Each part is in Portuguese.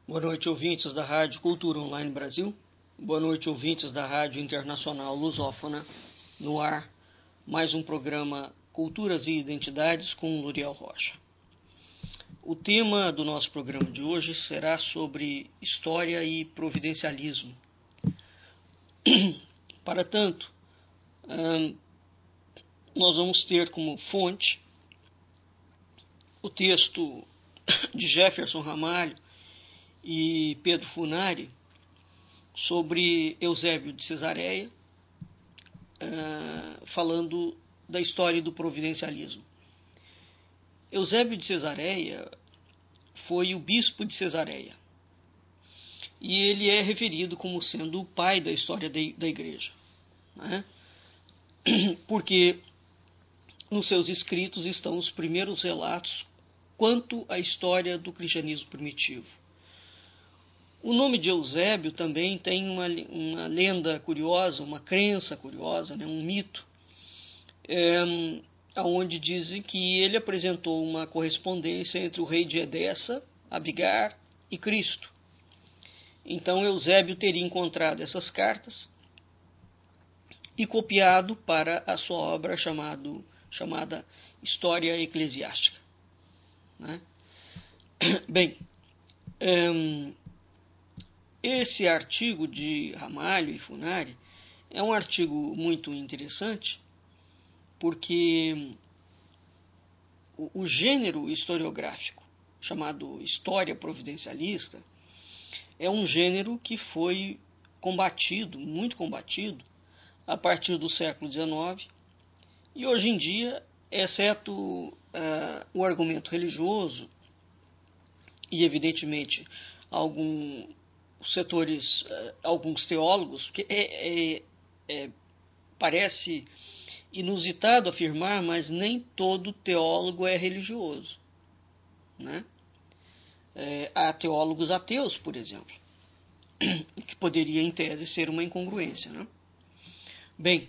Boa noite, ouvintes da Rádio Cultura Online Brasil. Boa noite, ouvintes da Rádio Internacional Lusófona. No ar, mais um programa Culturas e Identidades com Luriel Rocha. O tema do nosso programa de hoje será sobre história e providencialismo. Para tanto, nós vamos ter como fonte o texto de Jefferson Ramalho e Pedro Funari sobre Eusébio de Cesareia, falando da história do providencialismo. Eusébio de Cesareia foi o bispo de Cesareia e ele é referido como sendo o pai da história da igreja, né? Porque nos seus escritos estão os primeiros relatos quanto à história do cristianismo primitivo. O nome de Eusébio também tem uma lenda curiosa, uma crença curiosa, né, um mito, onde dizem que ele apresentou uma correspondência entre o rei de Edessa, Abigar, e Cristo. Então Eusébio teria encontrado essas cartas e copiado para a sua obra chamada História Eclesiástica, né? Bem, esse artigo de Ramalho e Funari é um artigo muito interessante porque o gênero historiográfico chamado história providencialista é um gênero que foi combatido, muito combatido, a partir do século XIX e hoje em dia, exceto o argumento religioso e evidentemente alguns setores, alguns teólogos, que parece inusitado afirmar, mas nem todo teólogo é religioso, né? Há teólogos ateus, por exemplo, que poderia, em tese, ser uma incongruência, né? Bem,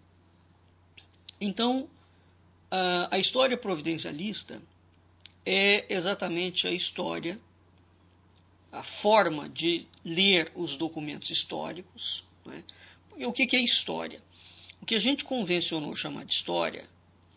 então, a história providencialista é exatamente a história, a forma de ler os documentos históricos, né? E o que é história? O que a gente convencionou chamar de história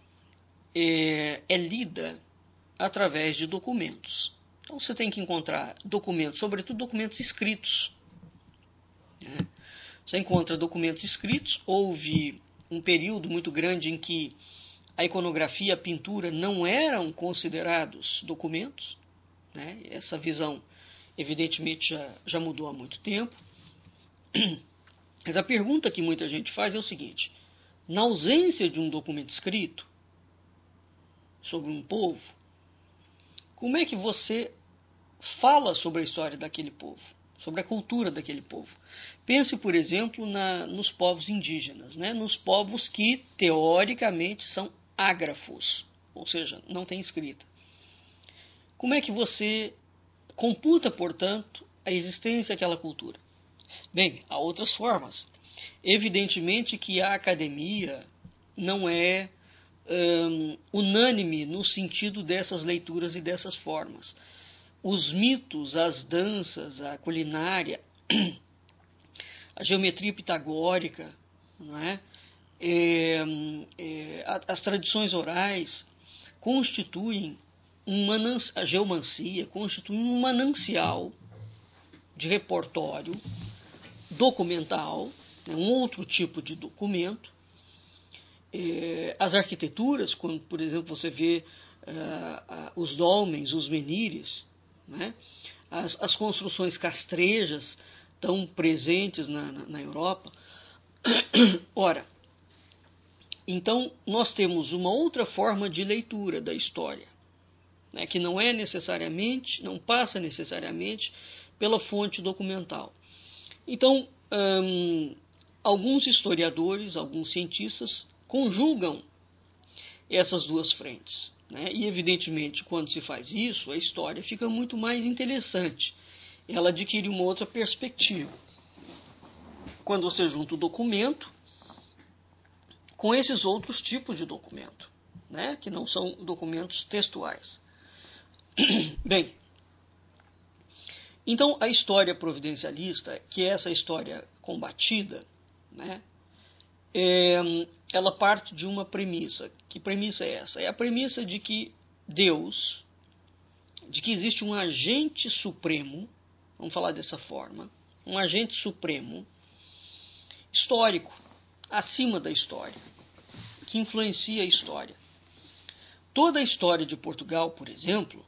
é lida através de documentos. Então você tem que encontrar documentos, sobretudo documentos escritos, né? Você encontra documentos escritos. Houve um período muito grande em que a iconografia e a pintura não eram considerados documentos, né? Essa visão evidentemente já mudou há muito tempo. Mas a pergunta que muita gente faz é o seguinte: na ausência de um documento escrito sobre um povo, como é que você fala sobre a história daquele povo, sobre a cultura daquele povo? Pense, por exemplo, nos povos indígenas, né? Nos povos que teoricamente são ágrafos, ou seja, não tem escrita. Como é que você computa, portanto, a existência daquela cultura? Bem, há outras formas. Evidentemente que a academia não é unânime no sentido dessas leituras e dessas formas. Os mitos, as danças, a culinária, a geometria pitagórica, não é? As tradições orais constituem a geomancia constitui um manancial de repertório documental, né, um outro tipo de documento. As arquiteturas, quando, por exemplo, você vê os dólmens, os menires, né, as construções castrejas tão presentes na Europa. Ora, então nós temos uma outra forma de leitura da história, né, que não passa necessariamente pela fonte documental. Então, alguns historiadores, alguns cientistas conjugam essas duas frentes, né? E evidentemente, quando se faz isso, a história fica muito mais interessante. Ela adquire uma outra perspectiva. Quando você junta o documento com esses outros tipos de documento, né? Que não são documentos textuais. Bem, Então, a história providencialista, que é essa história combatida, né, ela parte de uma premissa. Que premissa é essa? É a premissa de que Deus, de que existe um agente supremo, vamos falar dessa forma, um agente supremo, histórico, acima da história, que influencia a história. Toda a história de Portugal, por exemplo,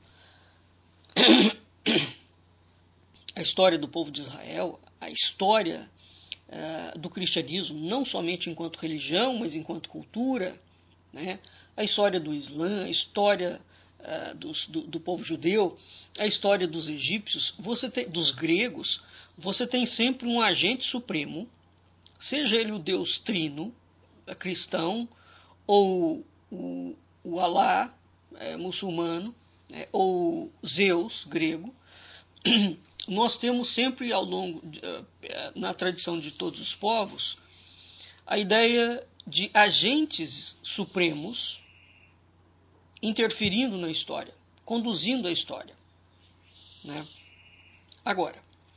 a história do povo de Israel, a história do cristianismo, não somente enquanto religião, mas enquanto cultura, né? A história do Islã, a história do povo judeu, a história dos egípcios, dos gregos, você tem sempre um agente supremo, seja ele o Deus trino, cristão, ou o Alá, muçulmano, ou Zeus, grego. Nós temos sempre ao longo, na tradição de todos os povos, a ideia de agentes supremos interferindo na história, conduzindo a história, né? Agora,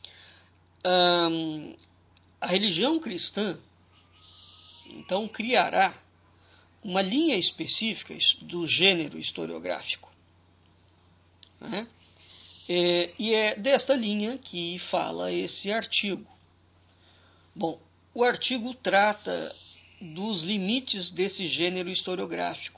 a religião cristã, então, criará uma linha específica do gênero historiográfico, né? E é desta linha que fala esse artigo. Bom, o artigo trata dos limites desse gênero historiográfico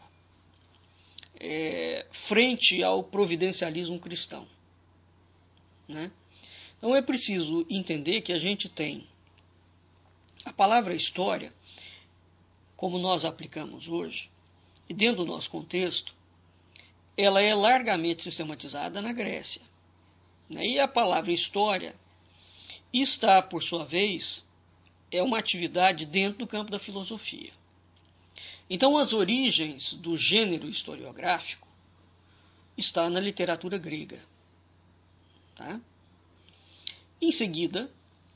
frente ao providencialismo cristão, né? Então é preciso entender que a gente tem a palavra história, como nós aplicamos hoje, e dentro do nosso contexto, ela é largamente sistematizada na Grécia. E a palavra história está, por sua vez, é uma atividade dentro do campo da filosofia. Então, as origens do gênero historiográfico está na literatura grega. Tá? Em seguida,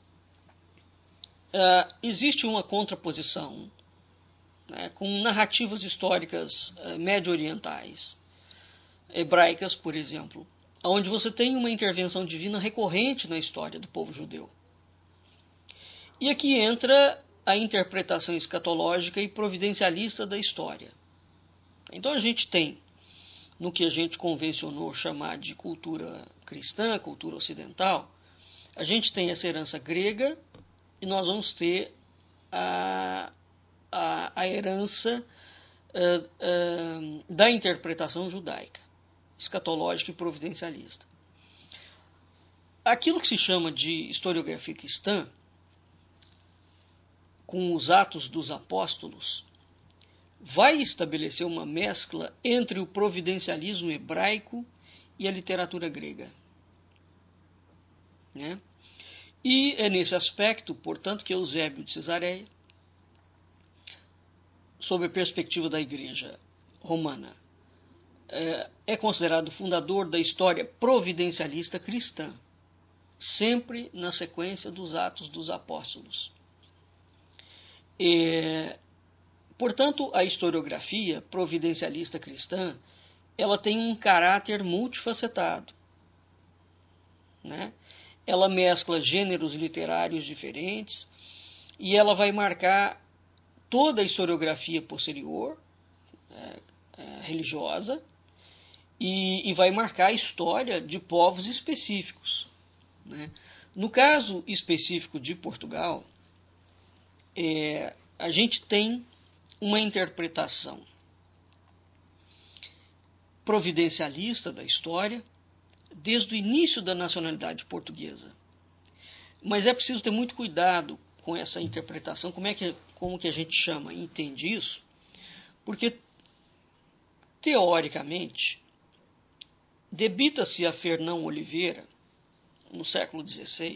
existe uma contraposição, né, com narrativas históricas médio-orientais, hebraicas, por exemplo, onde você tem uma intervenção divina recorrente na história do povo judeu. E aqui entra a interpretação escatológica e providencialista da história. Então a gente tem, no que a gente convencionou chamar de cultura cristã, cultura ocidental, a gente tem essa herança grega e nós vamos ter a herança da interpretação judaica, escatológica e providencialista. Aquilo que se chama de historiografia cristã, com os Atos dos Apóstolos, vai estabelecer uma mescla entre o providencialismo hebraico e a literatura grega, né? E é nesse aspecto, portanto, que Eusébio de Cesareia, sob a perspectiva da Igreja Romana, é considerado o fundador da história providencialista cristã, sempre na sequência dos Atos dos Apóstolos. Portanto, a historiografia providencialista cristã, ela tem um caráter multifacetado, né? Ela mescla gêneros literários diferentes e ela vai marcar toda a historiografia posterior, religiosa, e vai marcar a história de povos específicos, né? No caso específico de Portugal, a gente tem uma interpretação providencialista da história desde o início da nacionalidade portuguesa. Mas é preciso ter muito cuidado com essa interpretação, como que a gente chama e entende isso, porque, teoricamente, debita-se a Fernão Oliveira, no século XVI,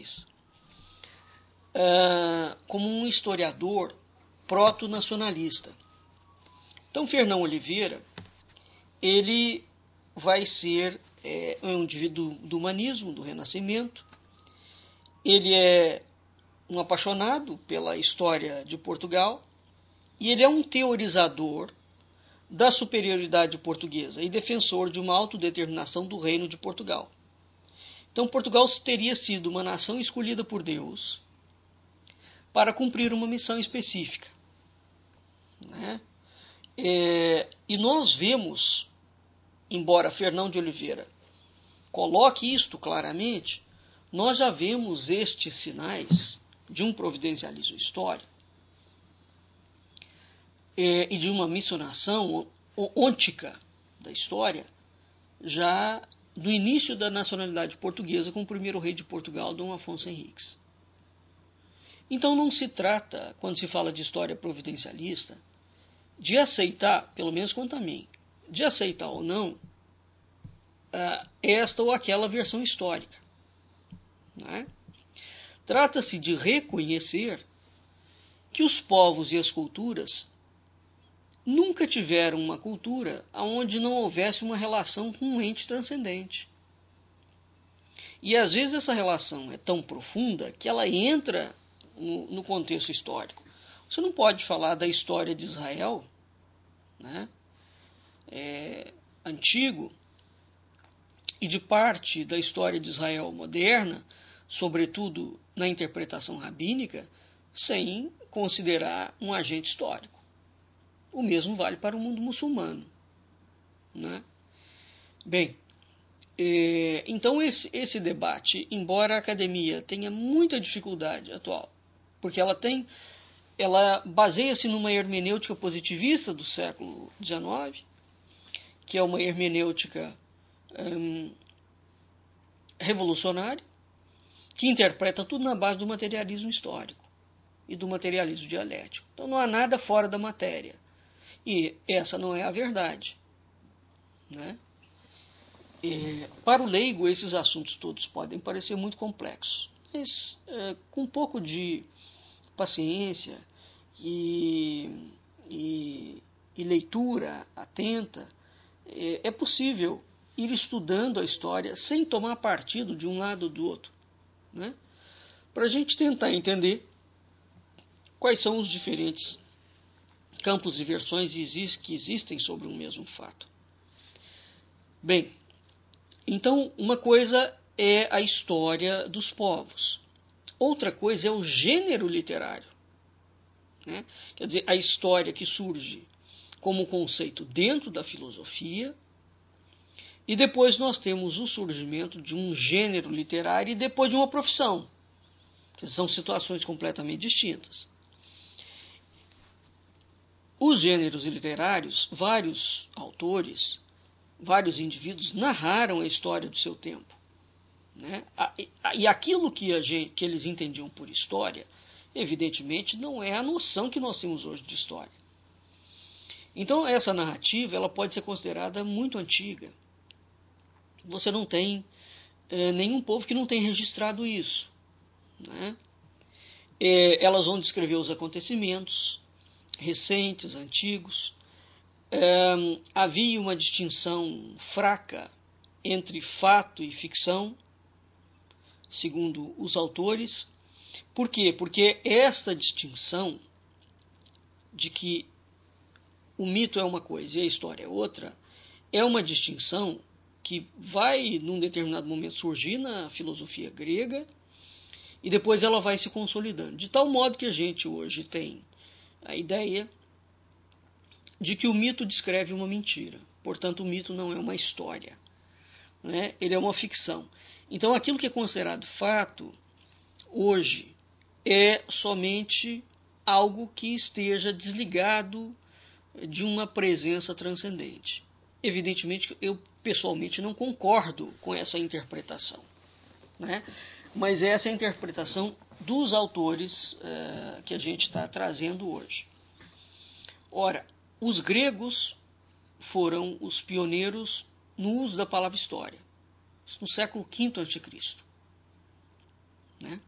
como um historiador proto-nacionalista. Então, Fernão Oliveira, ele vai ser um indivíduo do humanismo, do Renascimento. Ele é um apaixonado pela história de Portugal e ele é um teorizador da superioridade portuguesa e defensor de uma autodeterminação do Reino de Portugal. Então, Portugal teria sido uma nação escolhida por Deus para cumprir uma missão específica, né? E nós vemos, embora Fernão de Oliveira coloque isto claramente, nós já vemos estes sinais de um providencialismo histórico e de uma missionação ôntica da história, já do início da nacionalidade portuguesa com o primeiro rei de Portugal, Dom Afonso Henriques. Então não se trata, quando se fala de história providencialista, de aceitar, pelo menos quanto a mim, de aceitar ou não esta ou aquela versão histórica, né? Trata-se de reconhecer que os povos e as culturas nunca tiveram uma cultura onde não houvesse uma relação com um ente transcendente. E às vezes essa relação é tão profunda que ela entra no contexto histórico. Você não pode falar da história de Israel, né, antigo, e de parte da história de Israel moderna, sobretudo na interpretação rabínica, sem considerar um agente histórico. O mesmo vale para o mundo muçulmano, né? Bem, então esse debate, embora a academia tenha muita dificuldade atual, porque ela baseia-se numa hermenêutica positivista do século XIX, que é uma hermenêutica revolucionária, que interpreta tudo na base do materialismo histórico e do materialismo dialético. Então não há nada fora da matéria. E essa não é a verdade, né? Para o leigo, esses assuntos todos podem parecer muito complexos, mas com um pouco de paciência e leitura atenta, é possível ir estudando a história sem tomar partido de um lado ou do outro, né? Para a gente tentar entender quais são os diferentes campos e versões que existem sobre um mesmo fato. Bem, então uma coisa é a história dos povos, outra coisa é o gênero literário, né? Quer dizer, a história que surge como conceito dentro da filosofia, e depois nós temos o surgimento de um gênero literário e depois de uma profissão, que são situações completamente distintas. Os gêneros literários, vários autores, vários indivíduos narraram a história do seu tempo, né? E aquilo que eles entendiam por história, evidentemente, não é a noção que nós temos hoje de história. Então, essa narrativa ela pode ser considerada muito antiga. Você não tem nenhum povo que não tenha registrado isso, né? Elas vão descrever os acontecimentos recentes, antigos. Havia uma distinção fraca entre fato e ficção, segundo os autores. Por quê? Porque esta distinção de que o mito é uma coisa e a história é outra, é uma distinção que vai, num determinado momento, surgir na filosofia grega e depois ela vai se consolidando. De tal modo que a gente hoje tem a ideia de que o mito descreve uma mentira. Portanto, o mito não é uma história, né? Ele é uma ficção. Então, aquilo que é considerado fato, hoje, é somente algo que esteja desligado de uma presença transcendente. Evidentemente, eu pessoalmente não concordo com essa interpretação, né? Mas essa é a interpretação dos autores que a gente está trazendo hoje. Ora, os gregos foram os pioneiros no uso da palavra história, no século V a.C., né?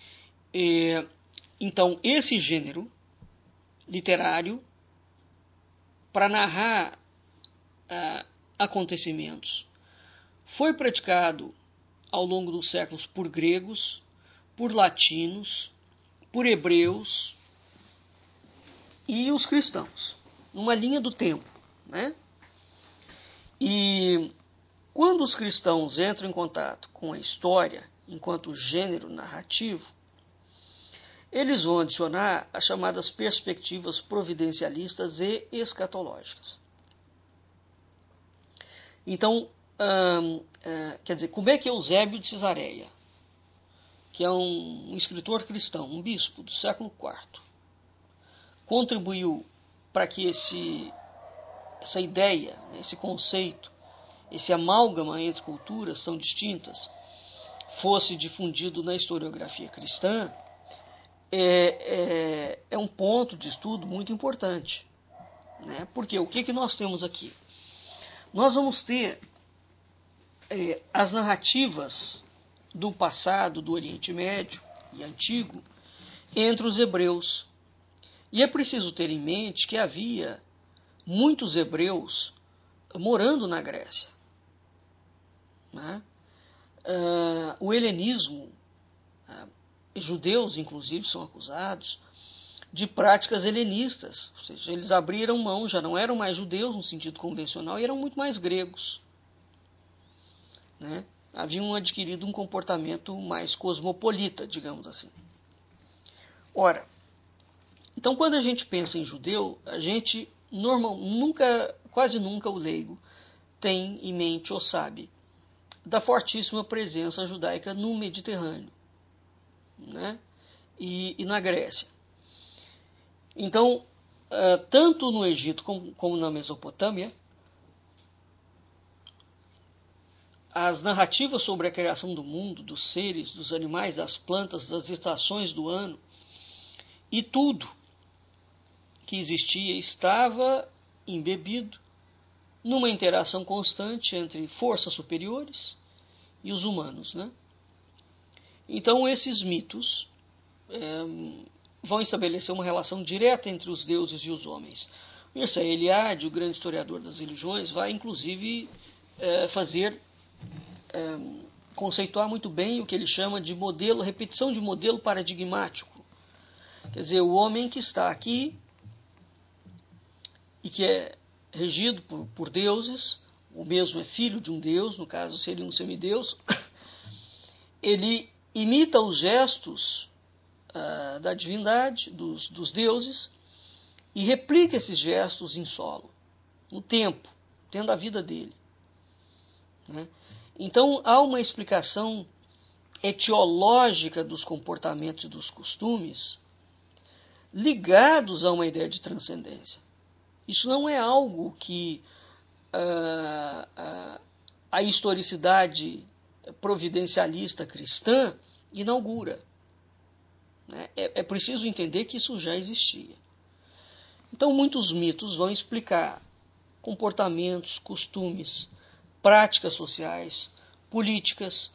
Então, esse gênero literário, para narrar acontecimentos, foi praticado ao longo dos séculos por gregos, por latinos, por hebreus e os cristãos, numa linha do tempo, né? E Quando os cristãos entram em contato com a história enquanto gênero narrativo, eles vão adicionar as chamadas perspectivas providencialistas e escatológicas. Então, quer dizer, como é que Eusébio de Cesareia, que é um escritor cristão, um bispo do século IV, contribuiu para que essa ideia, esse conceito, esse amálgama entre culturas tão distintas fosse difundido na historiografia cristã, é um ponto de estudo muito importante. Né? Porque o que nós temos aqui? Nós vamos ter as narrativas do passado do Oriente Médio e Antigo entre os hebreus. E é preciso ter em mente que havia muitos hebreus morando na Grécia. Né? O helenismo, judeus inclusive são acusados de práticas helenistas, ou seja, eles abriram mão, já não eram mais judeus no sentido convencional e eram muito mais gregos. Né? Haviam adquirido um comportamento mais cosmopolita, digamos assim. Ora, então quando a gente pensa em judeu, a gente quase nunca o leigo tem em mente ou sabe da fortíssima presença judaica no Mediterrâneo, né? e na Grécia. Então, tanto no Egito como na Mesopotâmia, as narrativas sobre a criação do mundo, dos seres, dos animais, das plantas, das estações do ano e tudo que existia estava embebido numa interação constante entre forças superiores e os humanos. Né? Então, esses mitos vão estabelecer uma relação direta entre os deuses e os homens. Mircea Eliade, o grande historiador das religiões, vai inclusive conceituar muito bem o que ele chama de repetição de modelo paradigmático. Quer dizer, o homem que está aqui e que é regido por deuses, o mesmo é filho de um deus, no caso seria um semideus, ele imita os gestos da divindade, dos deuses, e replica esses gestos em solo, no tempo, tendo a vida dele. Né? Então, há uma explicação etiológica dos comportamentos e dos costumes ligados a uma ideia de transcendência. Isso não é algo que a historicidade providencialista cristã inaugura. Né? É preciso entender que isso já existia. Então, muitos mitos vão explicar comportamentos, costumes, práticas sociais, políticas,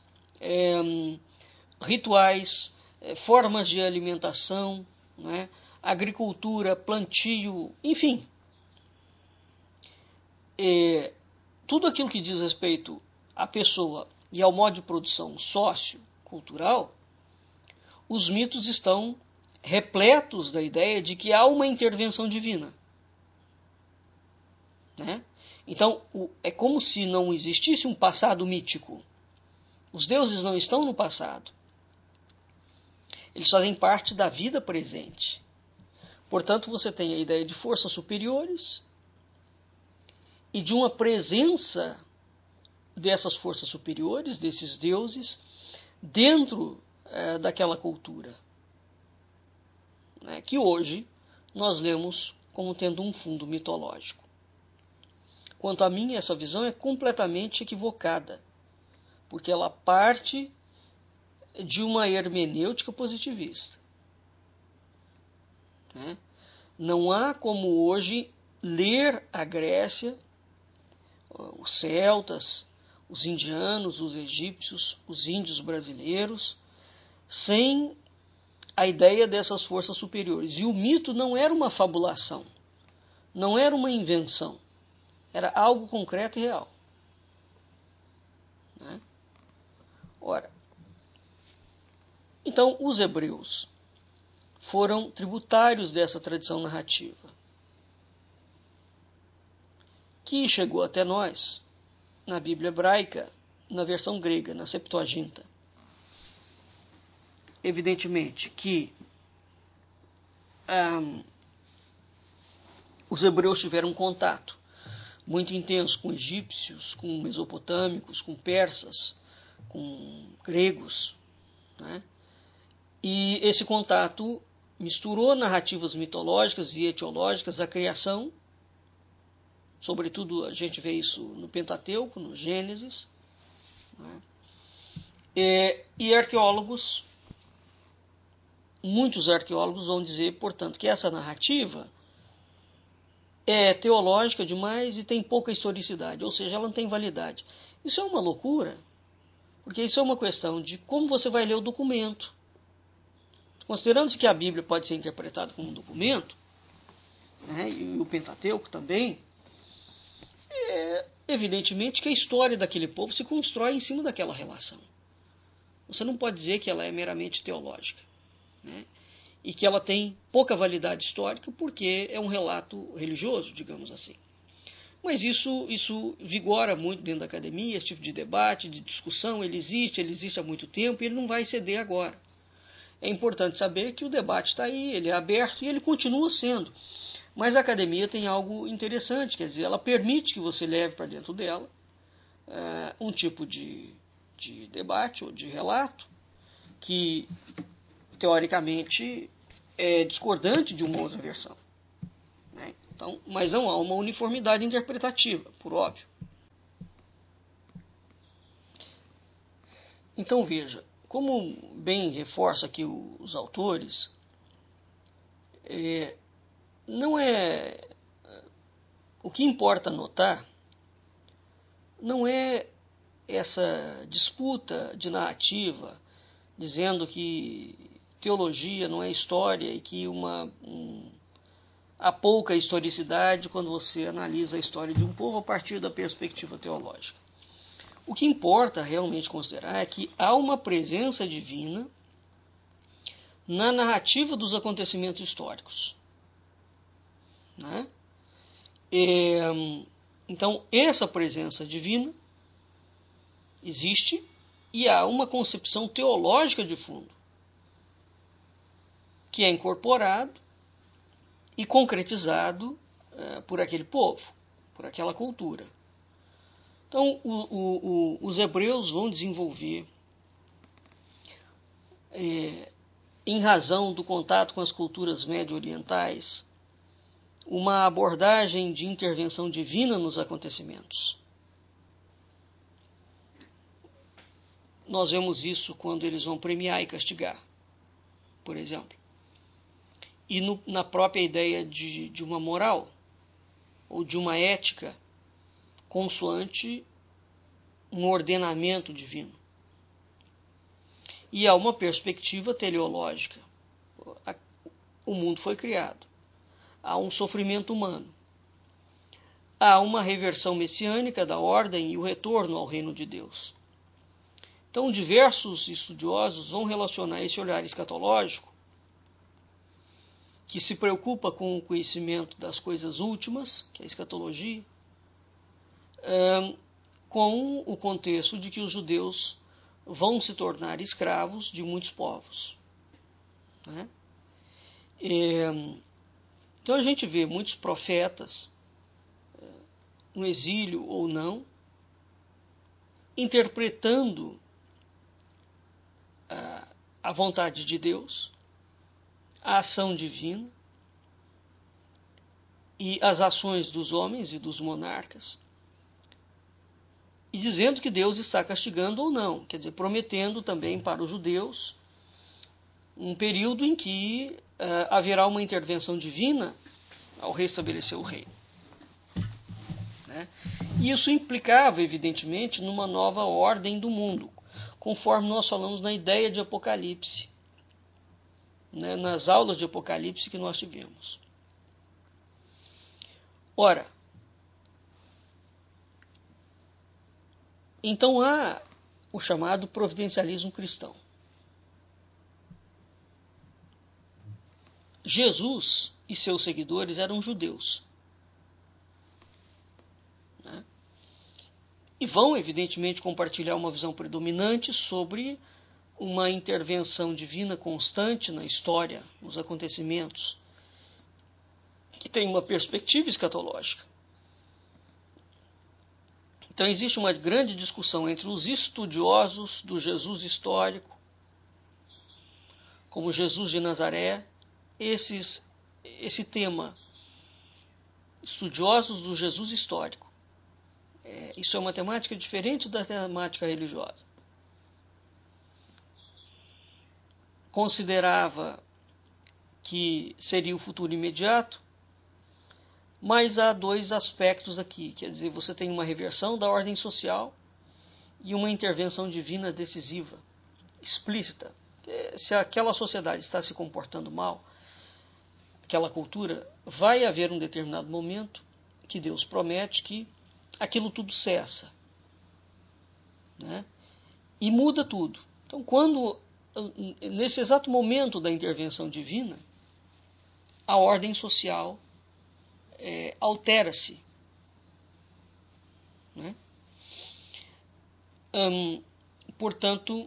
rituais, formas de alimentação, né? Agricultura, plantio, enfim. Tudo aquilo que diz respeito à pessoa e ao modo de produção sociocultural, os mitos estão repletos da ideia de que há uma intervenção divina. Né? Então, é como se não existisse um passado mítico. Os deuses não estão no passado. Eles fazem parte da vida presente. Portanto, você tem a ideia de forças superiores e de uma presença dessas forças superiores, desses deuses, dentro daquela cultura, né, que hoje nós lemos como tendo um fundo mitológico. Quanto a mim, essa visão é completamente equivocada, porque ela parte de uma hermenêutica positivista. Né? Não há como hoje ler a Grécia, os celtas, os indianos, os egípcios, os índios brasileiros, sem a ideia dessas forças superiores. E o mito não era uma fabulação, não era uma invenção, era algo concreto e real. Né? Ora, então os hebreus foram tributários dessa tradição narrativa, que chegou até nós na Bíblia hebraica, na versão grega, na Septuaginta. Evidentemente que os hebreus tiveram um contato muito intenso com egípcios, com mesopotâmicos, com persas, com gregos, né? E esse contato misturou narrativas mitológicas e etiológicas à criação, sobretudo a gente vê isso no Pentateuco, no Gênesis, né? E arqueólogos, muitos arqueólogos vão dizer, portanto, que essa narrativa é teológica demais e tem pouca historicidade, ou seja, ela não tem validade. Isso é uma loucura, porque isso é uma questão de como você vai ler o documento. Considerando-se que a Bíblia pode ser interpretada como um documento, né, e o Pentateuco também, evidentemente que a história daquele povo se constrói em cima daquela relação. Você não pode dizer que ela é meramente teológica, né, e que ela tem pouca validade histórica porque é um relato religioso, digamos assim. Mas isso vigora muito dentro da academia, esse tipo de debate, de discussão, ele existe há muito tempo e ele não vai ceder agora. É importante saber que o debate está aí, ele é aberto e ele continua sendo. Mas a academia tem algo interessante, quer dizer, ela permite que você leve para dentro dela um tipo de debate ou de relato que, teoricamente, é discordante de uma outra versão, né? Então, mas não há uma uniformidade interpretativa, por óbvio. Então, veja, como bem reforça aqui os autores, não é... O que importa notar não é essa disputa de narrativa, dizendo que teologia não é história e que há pouca historicidade quando você analisa a história de um povo a partir da perspectiva teológica. O que importa realmente considerar é que há uma presença divina na narrativa dos acontecimentos históricos, né? Então, essa presença divina existe e há uma concepção teológica de fundo que é incorporado e concretizado por aquele povo, por aquela cultura. Então, os hebreus vão desenvolver, em razão do contato com as culturas médio-orientais, uma abordagem de intervenção divina nos acontecimentos. Nós vemos isso quando eles vão premiar e castigar, por exemplo. E na própria ideia de uma moral, ou de uma ética, consoante um ordenamento divino. E há uma perspectiva teleológica. O mundo foi criado. Há um sofrimento humano. Há uma reversão messiânica da ordem e o retorno ao reino de Deus. Então, diversos estudiosos vão relacionar esse olhar escatológico, que se preocupa com o conhecimento das coisas últimas, que é a escatologia, com o contexto de que os judeus vão se tornar escravos de muitos povos, né? Então a gente vê muitos profetas, no exílio ou não, interpretando a vontade de Deus, a ação divina e as ações dos homens e dos monarcas, e dizendo que Deus está castigando ou não, quer dizer, prometendo também para os judeus um período em que haverá uma intervenção divina ao restabelecer o reino, né? E isso implicava, evidentemente, numa nova ordem do mundo, conforme nós falamos na ideia de Apocalipse, né, nas aulas de Apocalipse que nós tivemos. Ora, então há o chamado providencialismo cristão. Jesus e seus seguidores eram judeus, né? e vão, evidentemente, compartilhar uma visão predominante sobre uma intervenção divina constante na história, nos acontecimentos, que tem uma perspectiva escatológica. Então existe uma grande discussão entre os estudiosos do Jesus histórico, como Jesus de Nazaré, esse tema, estudiosos do Jesus histórico. Isso é uma temática diferente da temática religiosa. Considerava que seria o futuro imediato, mas há dois aspectos aqui, quer dizer, você tem uma reversão da ordem social e uma intervenção divina decisiva, explícita. Se aquela sociedade está se comportando mal, aquela cultura, vai haver um determinado momento que Deus promete que aquilo tudo cessa, né? E muda tudo. Então, nesse exato momento da intervenção divina, a ordem social altera-se, né? Portanto,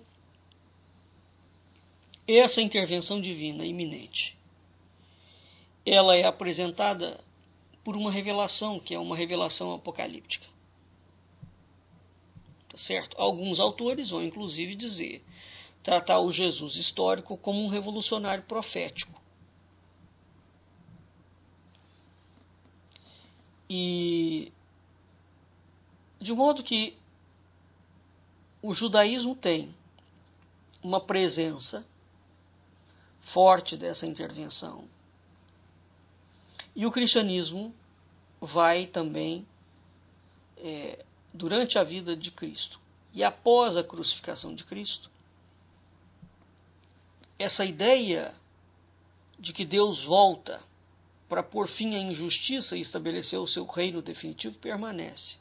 essa intervenção divina iminente, ela é apresentada por uma revelação, que é uma revelação apocalíptica. Tá certo? Alguns autores vão inclusive tratar o Jesus histórico como um revolucionário profético. E de modo que o judaísmo tem uma presença forte dessa intervenção, e o cristianismo vai também, durante a vida de Cristo e após a crucificação de Cristo, essa ideia de que Deus volta para pôr fim à injustiça e estabelecer o seu reino definitivo permanece,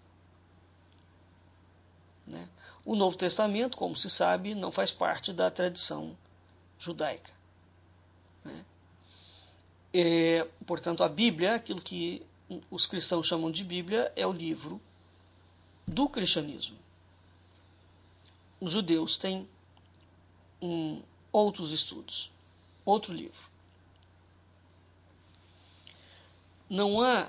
né? O Novo Testamento, como se sabe, não faz parte da tradição judaica, né? Portanto, a Bíblia, aquilo que os cristãos chamam de Bíblia, é o livro do cristianismo. Os judeus têm outros estudos, outro livro. Não há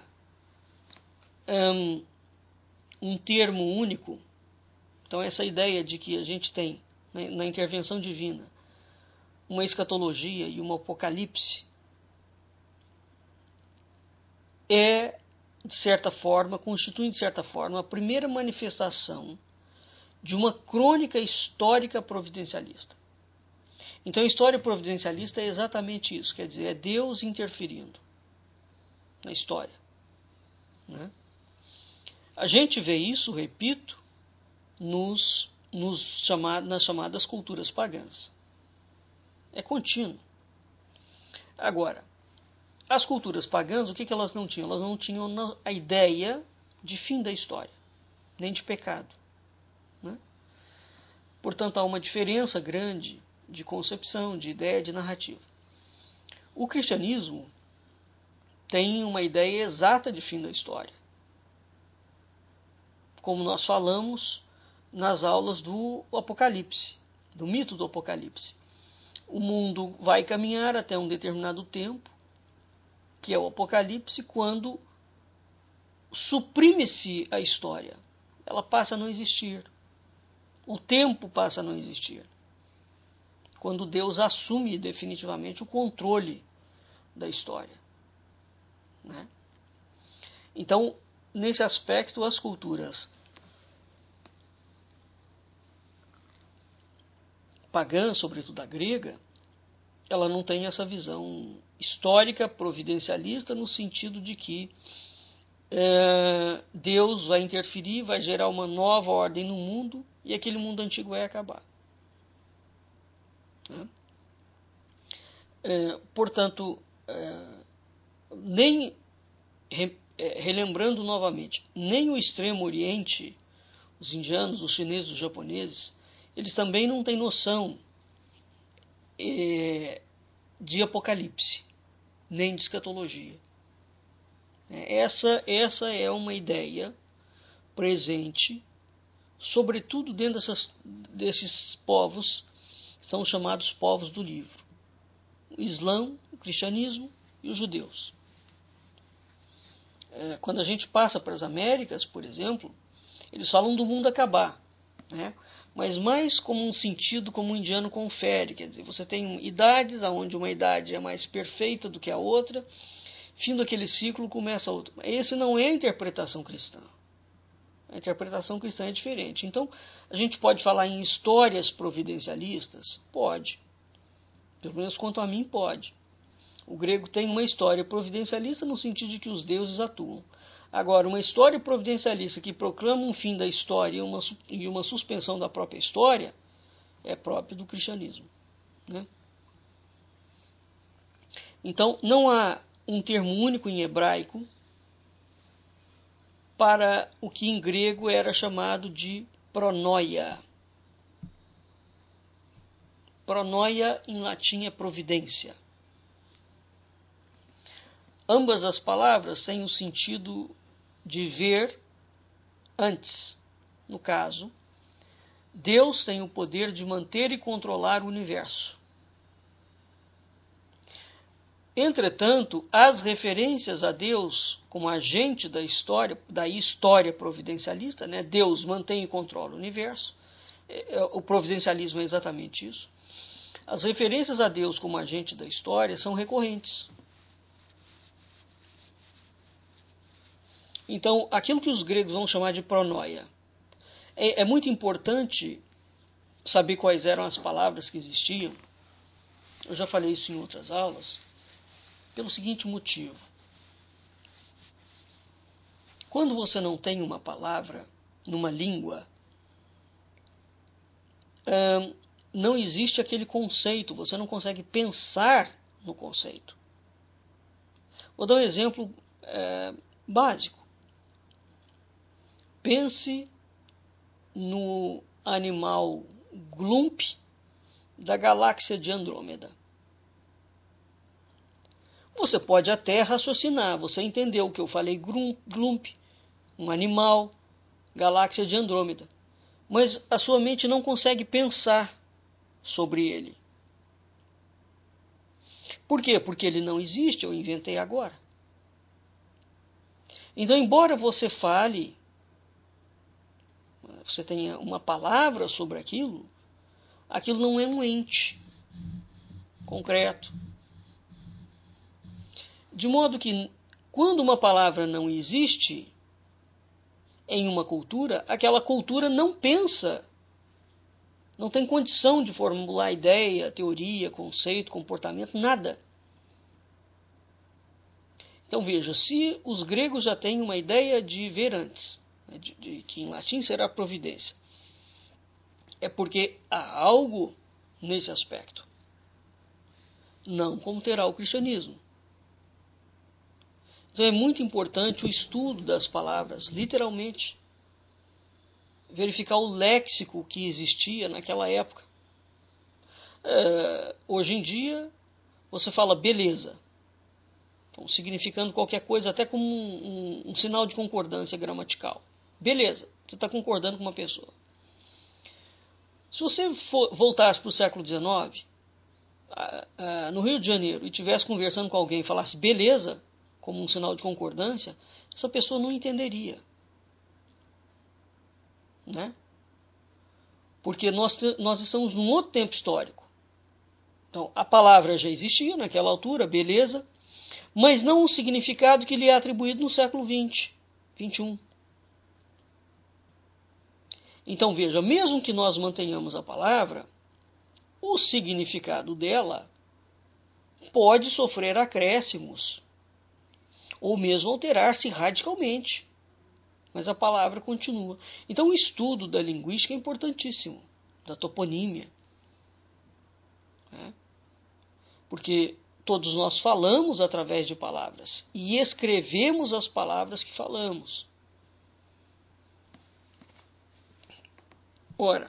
um termo único. Então, essa ideia de que a gente tem, né, na intervenção divina, uma escatologia e uma apocalipse, constitui, de certa forma, a primeira manifestação de uma crônica histórica providencialista. Então, a história providencialista é exatamente isso, quer dizer, é Deus interferindo na história, né? A gente vê isso, repito, nas chamadas culturas pagãs. É contínuo. Agora, as culturas pagãs, o que elas não tinham? Elas não tinham a ideia de fim da história, nem de pecado, né? Portanto, há uma diferença grande de concepção, de ideia, de narrativa. O cristianismo tem uma ideia exata de fim da história, como nós falamos nas aulas do Apocalipse, do mito do Apocalipse. O mundo vai caminhar até um determinado tempo, que é o Apocalipse, quando suprime-se a história. Ela passa a não existir. O tempo passa a não existir. Quando Deus assume definitivamente o controle da história, né? Então, nesse aspecto, as culturas pagãs, sobretudo a grega, ela não tem essa visão histórica providencialista no sentido de que Deus vai interferir, vai gerar uma nova ordem no mundo e aquele mundo antigo vai acabar, né? Portanto, relembrando novamente, nem o Extremo Oriente, os indianos, os chineses, os japoneses, eles também não têm noção de apocalipse, nem de escatologia. Essa é uma ideia presente sobretudo dentro desses povos, que são chamados povos do livro: o Islã, o cristianismo e os judeus. Quando a gente passa para as Américas, por exemplo, eles falam do mundo acabar, né? Mas mais como um sentido como o indiano confere, quer dizer, você tem idades, onde uma idade é mais perfeita do que a outra, fim daquele ciclo começa outro. Esse não é a interpretação cristã. A interpretação cristã é diferente. Então, a gente pode falar em histórias providencialistas? Pode. Pelo menos quanto a mim, pode. O grego tem uma história providencialista no sentido de que os deuses atuam. Agora, uma história providencialista que proclama um fim da história e uma suspensão da própria história é próprio do cristianismo, né? Então, não há um termo único em hebraico para o que em grego era chamado de pronoia. Pronoia em latim é providência. Ambas as palavras têm o sentido de ver antes. No caso, Deus tem o poder de manter e controlar o universo. Entretanto, as referências a Deus como agente da história providencialista, né? Deus mantém e controla o universo. O providencialismo é exatamente isso. As referências a Deus como agente da história são recorrentes. Então, aquilo que os gregos vão chamar de pronoia, é muito importante saber quais eram as palavras que existiam. Eu já falei isso em outras aulas, pelo seguinte motivo. Quando você não tem uma palavra numa língua, não existe aquele conceito, você não consegue pensar no conceito. Vou dar um exemplo básico. Pense no animal Glump da galáxia de Andrômeda. Você pode até raciocinar, você entendeu o que eu falei, Glump, um animal, galáxia de Andrômeda. Mas a sua mente não consegue pensar sobre ele. Por quê? Porque ele não existe, eu inventei agora. Então, embora você fale, você tenha uma palavra sobre aquilo, aquilo não é um ente concreto. De modo que, quando uma palavra não existe em uma cultura, aquela cultura não pensa, não tem condição de formular ideia, teoria, conceito, comportamento, nada. Então veja, se os gregos já têm uma ideia de ver antes, que em latim será providência, é porque há algo nesse aspecto. Não como terá o cristianismo. Então é muito importante o estudo das palavras, literalmente. Verificar o léxico que existia naquela época. Hoje em dia, você fala beleza, então, significando qualquer coisa, até como um sinal de concordância gramatical. Beleza, você está concordando com uma pessoa. Se você voltasse para o século XIX, no Rio de Janeiro, e estivesse conversando com alguém e falasse beleza, como um sinal de concordância, essa pessoa não entenderia. Né? Porque nós estamos num outro tempo histórico. Então, a palavra já existia naquela altura, beleza, mas não o significado que lhe é atribuído no século XX, XXI. Então, veja, mesmo que nós mantenhamos a palavra, o significado dela pode sofrer acréscimos, ou mesmo alterar-se radicalmente. Mas a palavra continua. Então, o estudo da linguística é importantíssimo, da toponímia. Né? Porque todos nós falamos através de palavras e escrevemos as palavras que falamos. Ora,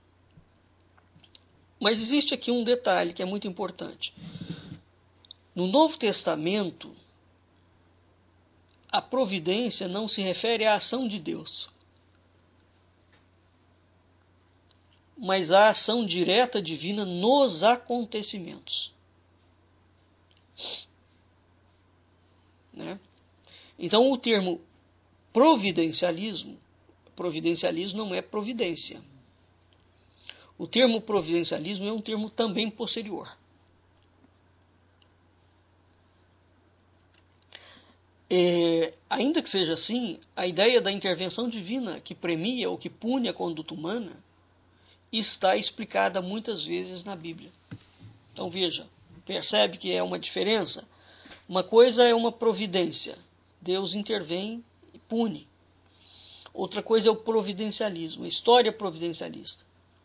mas existe aqui um detalhe que é muito importante. No Novo Testamento, a providência não se refere à ação de Deus. mas a ação direta divina nos acontecimentos. Né? Então, o termo providencialismo não é providência. O termo providencialismo é um termo também posterior. Ainda que seja assim, a ideia da intervenção divina que premia ou que pune a conduta humana está explicada muitas vezes na Bíblia. Então veja, percebe que é uma diferença? Uma coisa é uma providência, Deus intervém e pune. Outra coisa é o providencialismo, a história providencialista.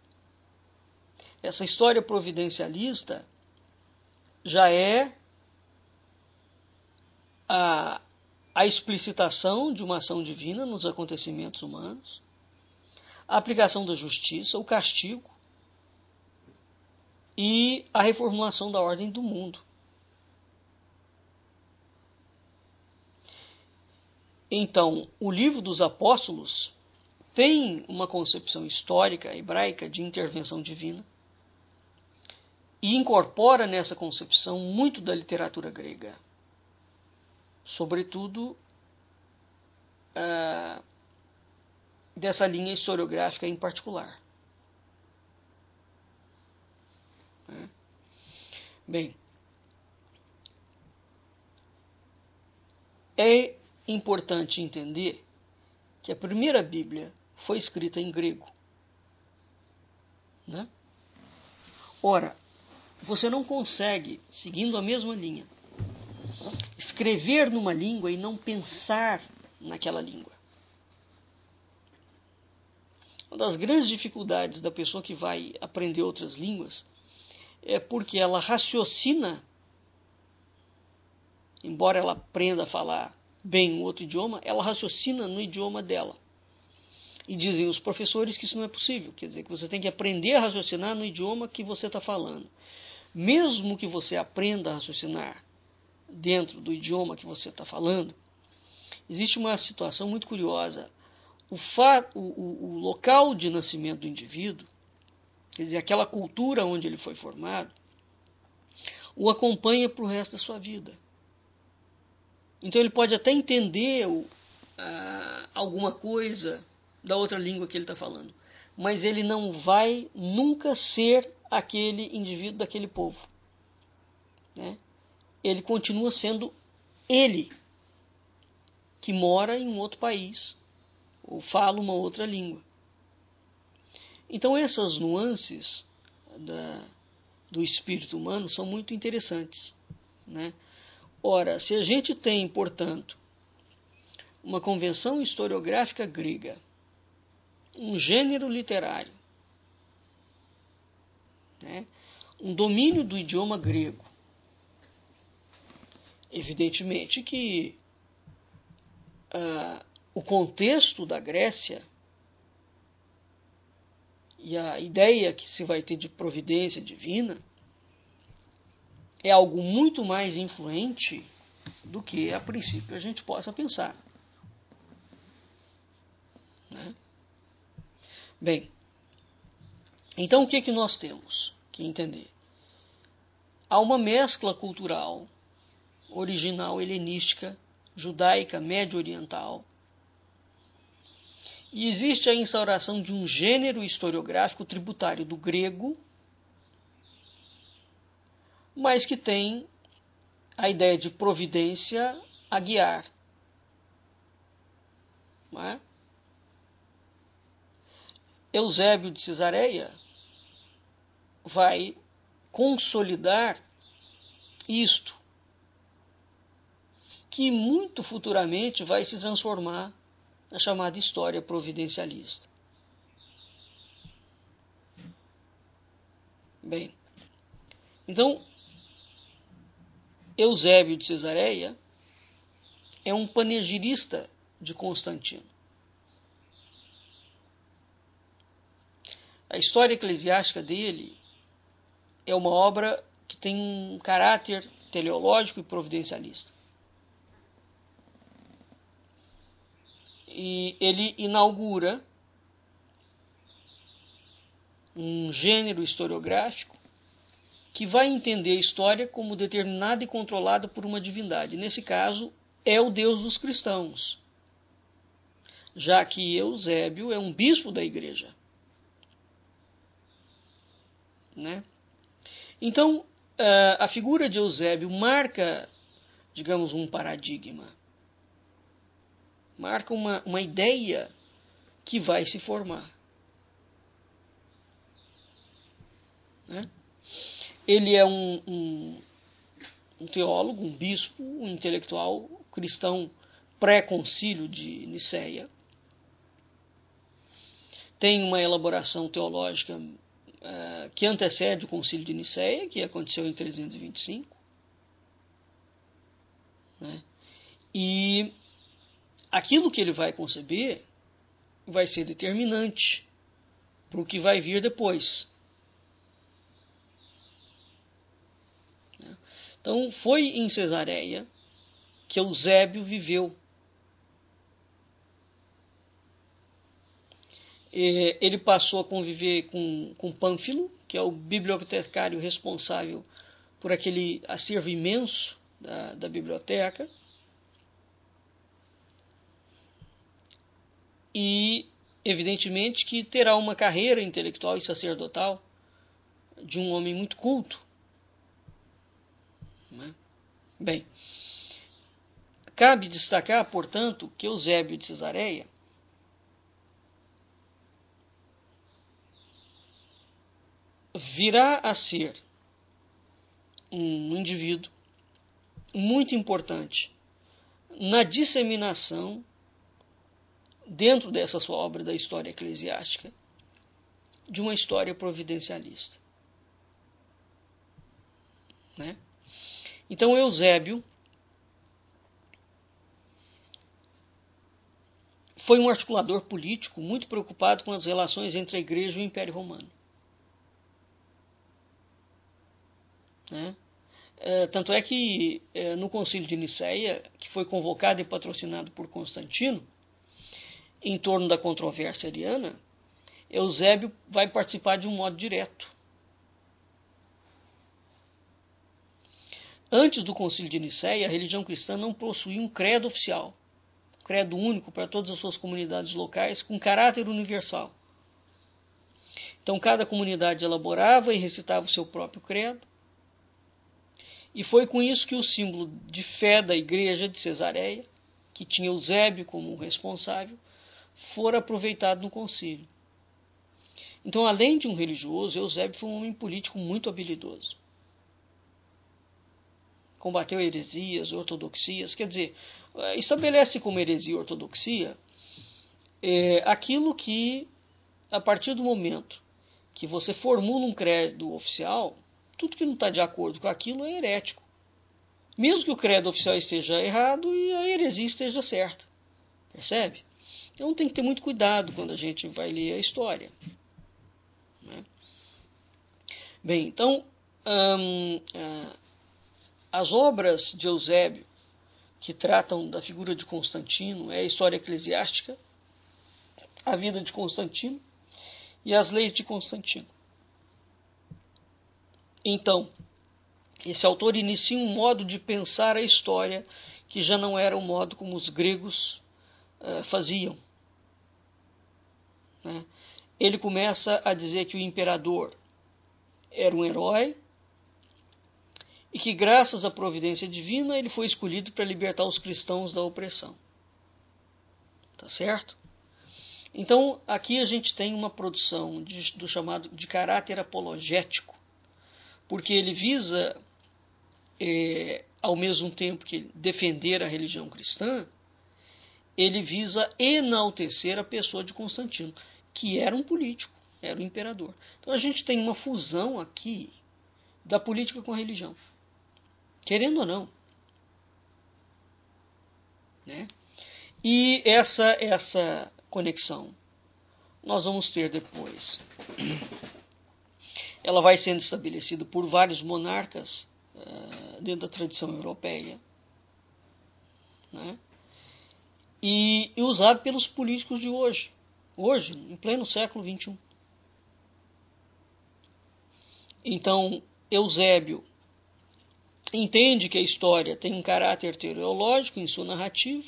Essa história providencialista já é a explicitação de uma ação divina nos acontecimentos humanos, a aplicação da justiça, o castigo e a reformulação da ordem do mundo. Então, o livro dos Apóstolos tem uma concepção histórica hebraica de intervenção divina e incorpora nessa concepção muito da literatura grega, sobretudo dessa linha historiográfica em particular. Bem, é importante entender que a primeira Bíblia foi escrita em grego. Né? Ora, você não consegue, seguindo a mesma linha, escrever numa língua e não pensar naquela língua. Uma das grandes dificuldades da pessoa que vai aprender outras línguas é porque ela raciocina, embora ela aprenda a falar bem um outro idioma, ela raciocina no idioma dela. E dizem os professores que isso não é possível, quer dizer, que você tem que aprender a raciocinar no idioma que você está falando. Mesmo que você aprenda a raciocinar dentro do idioma que você está falando, existe uma situação muito curiosa. O local de nascimento do indivíduo, quer dizer, aquela cultura onde ele foi formado, o acompanha para o resto da sua vida. Então ele pode até entender alguma coisa da outra língua que ele está falando, mas ele não vai nunca ser aquele indivíduo daquele povo. Né? Ele continua sendo ele, que mora em um outro país, ou fala uma outra língua. Então essas nuances do espírito humano são muito interessantes. Né? Ora, se a gente tem, portanto, uma convenção historiográfica grega, um gênero literário, né? Um domínio do idioma grego, evidentemente que o contexto da Grécia e a ideia que se vai ter de providência divina é algo muito mais influente do que a princípio a gente possa pensar. Né? Bem, então o que nós temos que entender? Há uma mescla cultural original helenística, judaica, médio-oriental, e existe a instauração de um gênero historiográfico tributário do grego, mas que tem a ideia de providência a guiar. Não é? Eusébio de Cesareia vai consolidar isto, que muito futuramente vai se transformar na chamada história providencialista. Bem, então, Eusébio de Cesareia é um panegirista de Constantino. A história eclesiástica dele é uma obra que tem um caráter teleológico e providencialista. E ele inaugura um gênero historiográfico que vai entender a história como determinada e controlada por uma divindade. Nesse caso, é o Deus dos cristãos, já que Eusébio é um bispo da igreja, né? Então, a figura de Eusébio marca, digamos, um paradigma, marca uma ideia que vai se formar, né? Ele é um teólogo, um bispo, um intelectual cristão pré-concílio de Nicéia. Tem uma elaboração teológica que antecede o concílio de Nicéia, que aconteceu em 325. Né? E aquilo que ele vai conceber vai ser determinante para o que vai vir depois. Então, foi em Cesareia que Eusébio viveu. Ele passou a conviver com Pânfilo, que é o bibliotecário responsável por aquele acervo imenso da biblioteca. E, evidentemente, que terá uma carreira intelectual e sacerdotal de um homem muito culto. Né? Bem, cabe destacar, portanto, que Eusébio de Cesareia virá a ser um indivíduo muito importante na disseminação, dentro dessa sua obra da história eclesiástica, de uma história providencialista. Né? Então, Eusébio foi um articulador político muito preocupado com as relações entre a Igreja e o Império Romano. Né? Tanto é que no Concílio de Nicéia, que foi convocado e patrocinado por Constantino, em torno da controvérsia ariana, Eusébio vai participar de um modo direto. Antes do Concílio de Nicéia, a religião cristã não possuía um credo oficial, um credo único para todas as suas comunidades locais, com caráter universal. Então, cada comunidade elaborava e recitava o seu próprio credo, e foi com isso que o símbolo de fé da igreja de Cesareia, que tinha Eusébio como responsável, fora aproveitado no concílio. Então, além de um religioso, Eusébio foi um homem político muito habilidoso. Combateu heresias, ortodoxias, quer dizer, estabelece como heresia e ortodoxia aquilo que, a partir do momento que você formula um credo oficial, tudo que não está de acordo com aquilo é herético. Mesmo que o credo oficial esteja errado e a heresia esteja certa. Percebe? Então tem que ter muito cuidado quando a gente vai ler a história. Né? Bem, então, as obras de Eusébio que tratam da figura de Constantino é a história eclesiástica, a vida de Constantino e as leis de Constantino. Então, esse autor inicia um modo de pensar a história que já não era o modo como os gregos faziam. Né? Ele começa a dizer que o imperador era um herói e que, graças à providência divina, ele foi escolhido para libertar os cristãos da opressão. Tá certo? Então, aqui a gente tem uma produção do chamado de caráter apologético, porque ele visa, ao mesmo tempo que defender a religião cristã, ele visa enaltecer a pessoa de Constantino, que era um político, era um imperador. Então a gente tem uma fusão aqui da política com a religião, querendo ou não. Né? E essa conexão nós vamos ter depois. Ela vai sendo estabelecida por vários monarcas dentro da tradição europeia, né? E usado pelos políticos de hoje, em pleno século XXI. Então, Eusébio entende que a história tem um caráter teleológico em sua narrativa.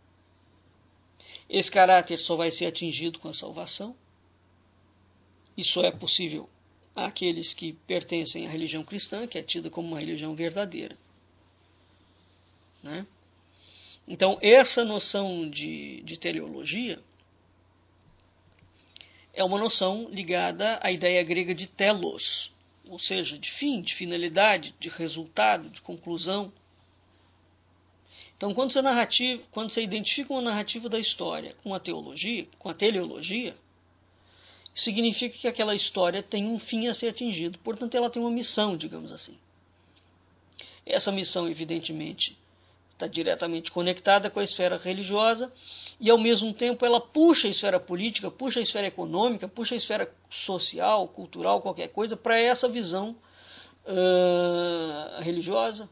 Esse caráter só vai ser atingido com a salvação. Isso é possível àqueles que pertencem à religião cristã, que é tida como uma religião verdadeira, né? Então, essa noção de teleologia é uma noção ligada à ideia grega de telos, ou seja, de fim, de finalidade, de resultado, de conclusão. Então, quando você identifica uma narrativa da história com a teologia, com a teleologia, significa que aquela história tem um fim a ser atingido. Portanto, ela tem uma missão, digamos assim. Essa missão, evidentemente, está diretamente conectada com a esfera religiosa e, ao mesmo tempo, ela puxa a esfera política, puxa a esfera econômica, puxa a esfera social, cultural, qualquer coisa, para essa visão religiosa,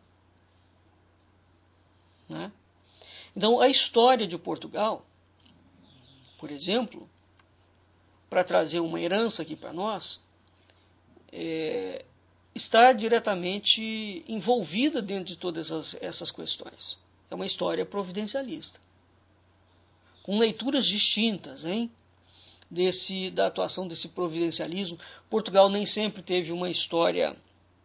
né? Então, a história de Portugal, por exemplo, para trazer uma herança aqui para nós, está diretamente envolvida dentro de todas essas questões. É uma história providencialista, com leituras distintas, hein? Da atuação desse providencialismo. Portugal nem sempre teve uma história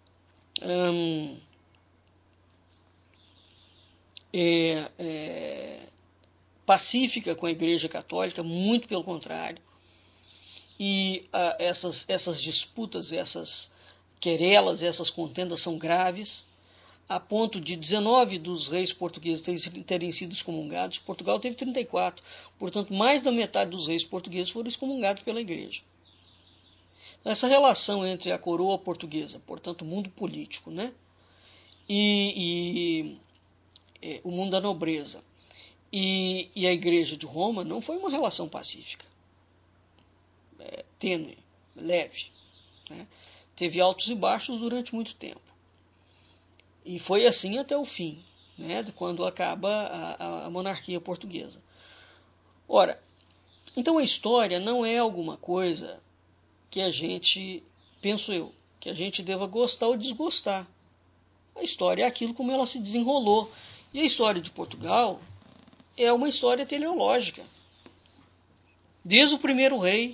pacífica com a Igreja Católica, muito pelo contrário. E essas disputas, essas querelas, essas contendas são graves, a ponto de 19 dos reis portugueses terem sido excomungados. Portugal teve 34, portanto, mais da metade dos reis portugueses foram excomungados pela Igreja. Essa relação entre a coroa portuguesa, portanto, o mundo político, né, e o mundo da nobreza, e a Igreja de Roma não foi uma relação pacífica, tênue, leve, né? Teve altos e baixos durante muito tempo. E foi assim até o fim, né, quando acaba a monarquia portuguesa. Ora, então a história não é alguma coisa que a gente, penso eu, que a gente deva gostar ou desgostar. A história é aquilo como ela se desenrolou. E a história de Portugal é uma história teleológica. Desde o primeiro rei.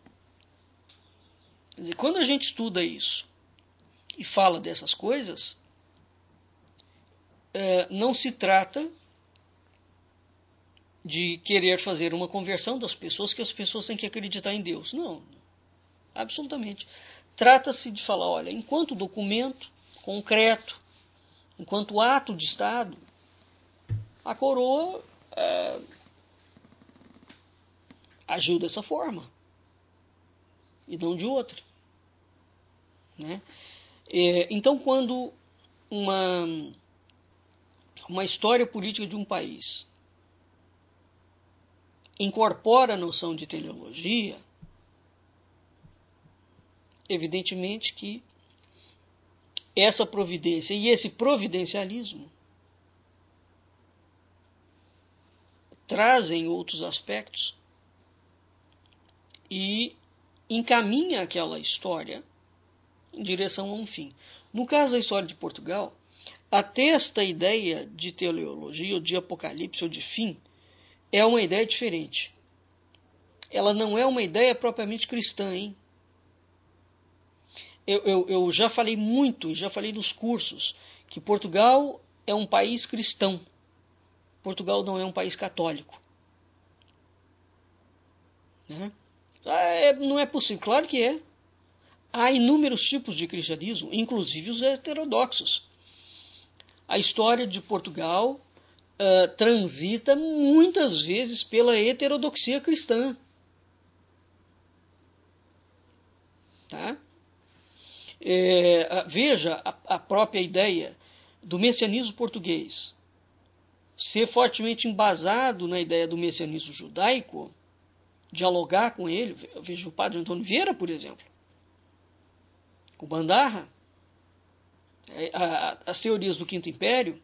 Quer dizer, quando a gente estuda isso e fala dessas coisas, não se trata de querer fazer uma conversão das pessoas, que as pessoas têm que acreditar em Deus. Não, absolutamente. Trata-se de falar, olha, enquanto documento concreto, enquanto ato de Estado, a coroa agiu dessa forma e não de outra, né? Então, quando uma história política de um país incorpora a noção de teleologia, evidentemente que essa providência e esse providencialismo trazem outros aspectos e encaminha aquela história em direção a um fim. No caso da história de Portugal, até esta ideia de teleologia, ou de apocalipse, ou de fim, é uma ideia diferente. Ela não é uma ideia propriamente cristã, hein? Eu já falei muito, já falei nos cursos, que Portugal é um país cristão. Portugal não é um país católico, né? Não é possível, claro que é. Há inúmeros tipos de cristianismo, inclusive os heterodoxos. A história de Portugal transita muitas vezes pela heterodoxia cristã. Tá? Veja a própria ideia do messianismo português ser fortemente embasado na ideia do messianismo judaico, dialogar com ele. Veja o padre Antônio Vieira, por exemplo, o Bandarra, as teorias do Quinto Império.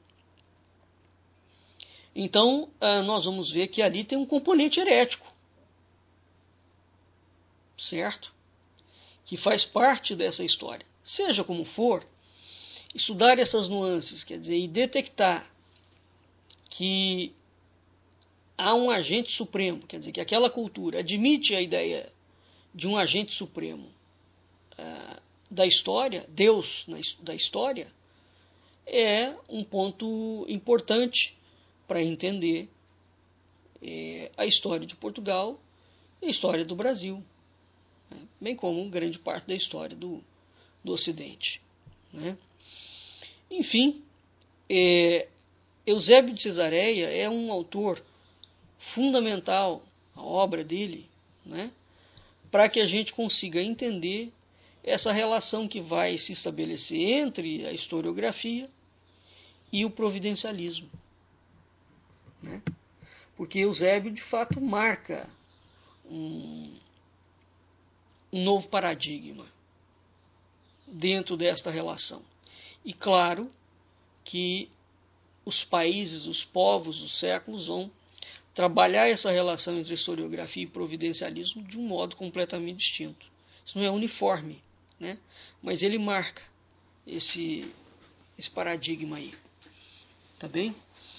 Então, nós vamos ver que ali tem um componente herético, certo? Que faz parte dessa história. Seja como for, estudar essas nuances, quer dizer, e detectar que há um agente supremo, quer dizer, que aquela cultura admite a ideia de um agente supremo da história, Deus da história, é um ponto importante para entender a história de Portugal e a história do Brasil, né? Bem como grande parte da história do Ocidente, né? Enfim, Eusébio de Cesareia é um autor fundamental, a obra dele, né, para que a gente consiga entender essa relação que vai se estabelecer entre a historiografia e o providencialismo, né? Porque Eusébio, de fato, marca um novo paradigma dentro desta relação. E claro que os países, os povos, os séculos vão trabalhar essa relação entre historiografia e providencialismo de um modo completamente distinto. Isso não é uniforme, né? Mas ele marca esse paradigma aí. Tá bem?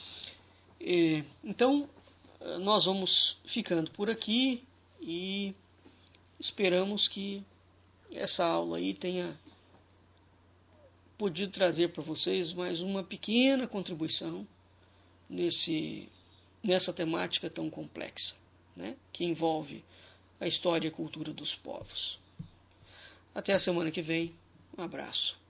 Então, nós vamos ficando por aqui e esperamos que essa aula aí tenha podido trazer para vocês mais uma pequena contribuição nessa temática tão complexa, né, que envolve a história e a cultura dos povos. Até a semana que vem. Um abraço.